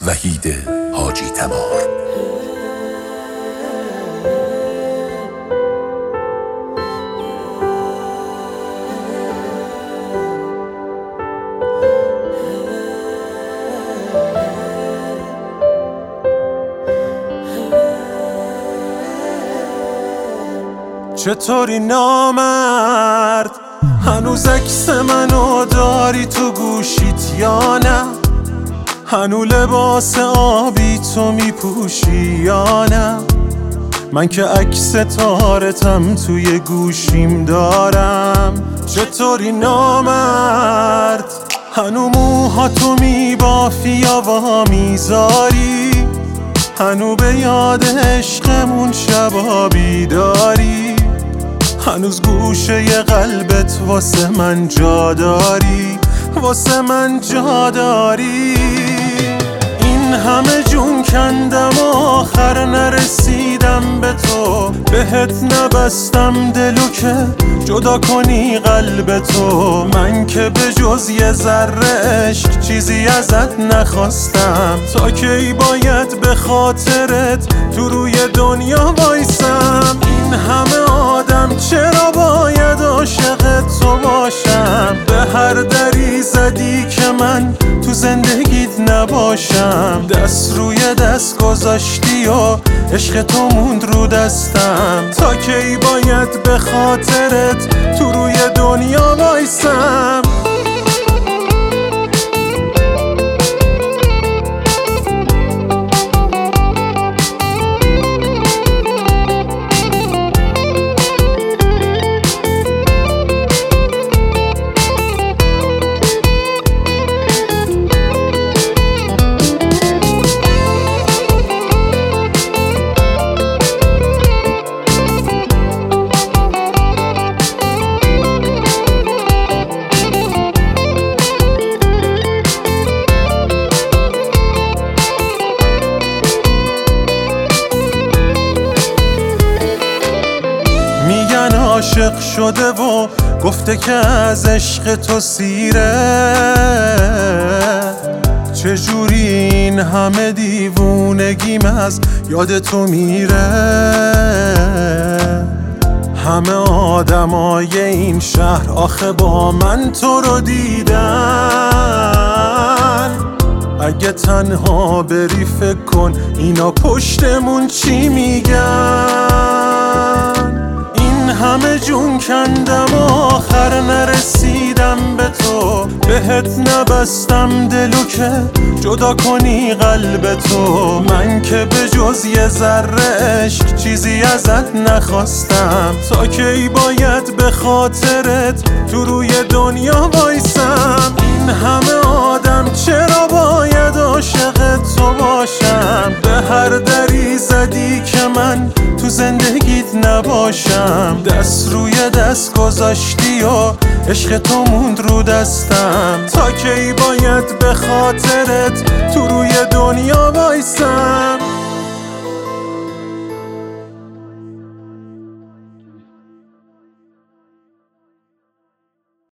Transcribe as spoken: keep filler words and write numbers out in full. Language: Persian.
وحید حاجی تبار. چطوری نامرد، هنوز عکس منو داری تو گوشیت یا نه؟ هنو لباس آبی تو میپوشی یا نه؟ من که عکس تارتم توی گوشیم دارم. چطوری نامرد، هنو موها تو میبافی یا وا میذاری؟ هنو به یاد عشقمون شبا بیداری؟ هنوز گوشه ی قلبت واسه من جا داری، واسه من جا داری؟ این همه جون کندم آخر نرسیدم به تو، بهت نبستم دلو که جدا کنی قلب تو. من که به جز یه ذره عشق چیزی ازت نخواستم، تا کی باید به خاطرت تو روی دنیا وایسم؟ این همه آدم چرا باید عاشق تو باشم؟ به هر دری زدی که من تو زندگیت نباشم. دست روی دست گذاشتی و عشق تو موند رو دستم، تا کی باید به خاطرت تو روی دنیا وایسم؟ عاشق شده و گفته که از عشق تو سیره، چجوری این همه دیوونگیم از یاد تو میره؟ همه آدمای این شهر آخه با من تو رو دیدن، اگه تنها بری فکر کن اینا پشتمون چی میگن؟ همه جون کندم آخر نرسیدم به تو، بهت نبستم دلو که جدا کنی قلب تو. من که به جز یه ذره عشق چیزی ازت نخواستم، تا کی باید به خاطرت تو روی دنیا وایسم؟ این همه آدم چرا باید عاشق تو باشم؟ به هر دری زدی که من تو زندگیت نباشم. دست روی دست گذاشتی و عشق تو موند رو دستم، تا کی باید به خاطرت تو روی دنیا وایسم؟